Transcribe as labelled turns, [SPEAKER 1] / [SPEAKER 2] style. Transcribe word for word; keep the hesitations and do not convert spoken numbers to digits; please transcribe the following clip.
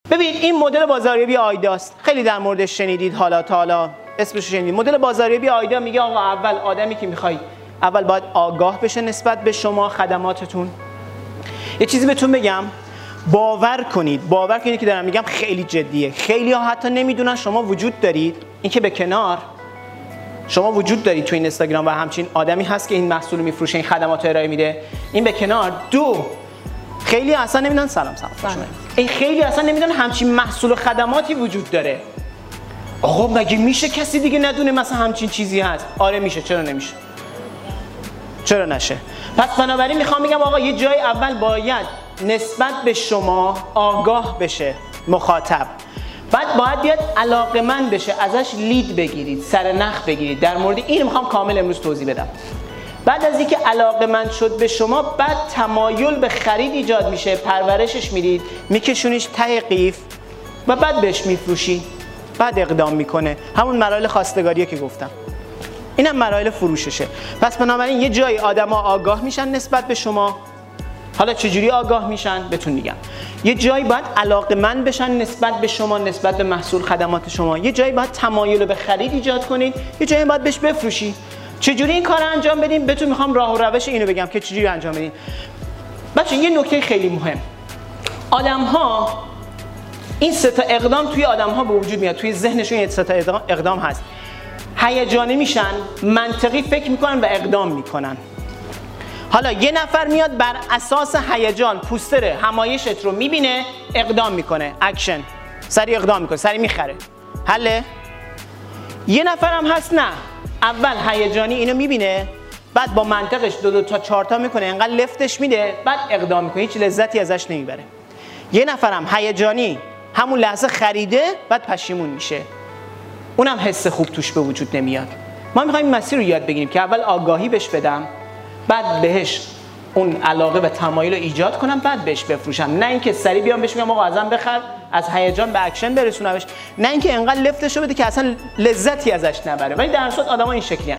[SPEAKER 1] ببین این مدل بازاریابی آیدا است. خیلی در موردش شنیدید، حالا تا حالا اسمش رو شنیدید. مدل بازاریابی آیدا میگه آقا اول آدمی که میخوای اول باید آگاه بشه نسبت به شما خدماتتون. یه چیزی بهتون بگم، باور کنید باور کنید که دارم میگم خیلی جدیه. خیلی ها حتی نمیدونن شما وجود دارید. این که به کنار، شما وجود دارید تو این اینستاگرام و همچین آدمی هست که این محصول میفروشه، این خدمات رو ارائه میده. این به کنار. دو، خیلی اصلا نمیدونن سلام سلام شما. این خیلی اصلا نمیدونن همچین محصول و خدماتی وجود داره. آقا مگه میشه کسی دیگه ندونه مثلا همچین چیزی هست؟ آره میشه، چرا نمیشه؟ چرا نشه؟ پس بنابراین میخوام بگم آقا یه جای اول باید نسبت به شما آگاه بشه مخاطب. بعد باید بیاد علاقه‌مند بشه، ازش لید بگیرید، سر نخ بگیرید. در مورد این میخوام کامل امروز توضیح بدم. بعد از اینکه علاقه‌مند شد به شما، بعد تمایل به خرید ایجاد میشه، پرورشش میدید، میکشونیش ته قیف و بعد بهش میفروشی. بعد اقدام میکنه. همون مراحل خواستگاریه که گفتم. اینم مراحل فروششه. پس بنابراین یه جایی آدما آگاه میشن نسبت به شما. حالا چجوری آگاه میشن بهتون میگم. یه جایی باید علاقه‌مند بشن نسبت به شما، نسبت به محصول خدمات شما. یه جایی باید تمایل به خرید ایجاد کنید، یه جایی باید بهش بفروشی. چجوری این کار انجام بدیم؟ بهتون میخوام راه و روش اینو بگم که چجوری انجام بدین. بچه یه نکته خیلی مهم. آدم‌ها این سه تا اقدام توی آدم‌ها به وجود میاد، توی ذهنشون این سه تا اقدام هست. هیجانی میشن، منطقی فکر میکنن و اقدام میکنن. حالا یه نفر میاد بر اساس هیجان پوستر همایشت رو میبینه، اقدام میکنه، اکشن، سریع اقدام میکنه، سریع میخره. حله؟ یه نفر هم هست نه، اول هیجانی اینو میبینه، بعد با منطقش دو دو تا چهار تا میکنه، انقدر لفتش میده، بعد اقدام میکنه، هیچ لذتی ازش نمیبره. یه نفر هم هیجانی همون لحظه خریده، بعد پشیمون میشه، اونم حس خوب توش به وجود نمیاد. ما میخوایم این مسیر رو یاد بگیریم که اول آگاهی بهش بدم، بعد بهش اون علاقه و تمایل رو ایجاد کنم، بعد بهش بفروشم. نه اینکه سریع بیام بهش بگم آقا ازم بخر، از هیجان به اکشن برسونمش. نه اینکه انقدر لفتش رو بده که اصلا لذتی ازش نبره. ولی در اصل آدم‌ها این شکلی هستن.